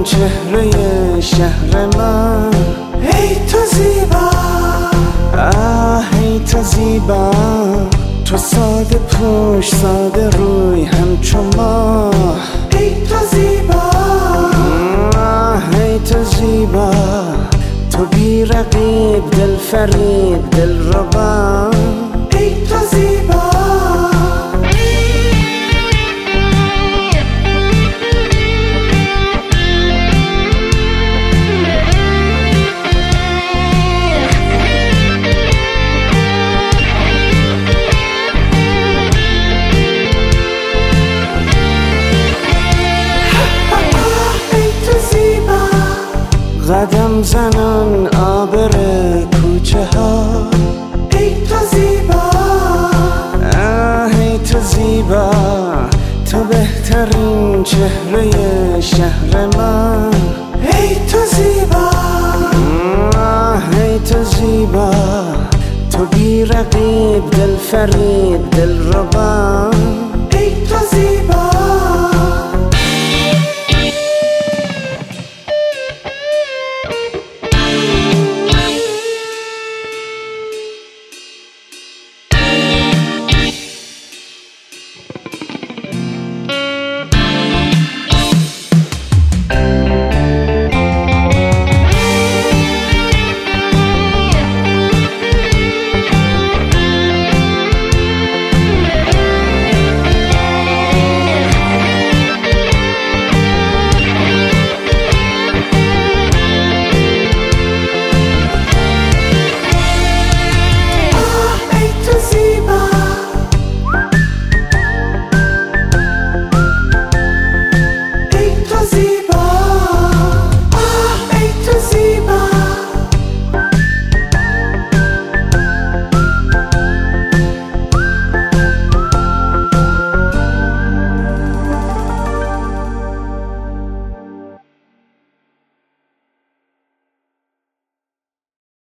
چهره شهر من. ای تو زیبا، ای تو زیبا، تو ساده پوش ساده روی همچو ماه. ای تو زیبا، ای تو زیبا، تو بی رقیب دل فریب دل ربا. ای تو زیبا، قدم زنان آبر کوچه ها. ای تو زیبا، ای تو زیبا، تو بهترین چهره شهر من. ای تو زیبا، ای تو زیبا، تو بی رقیب دل فریب دل ربا.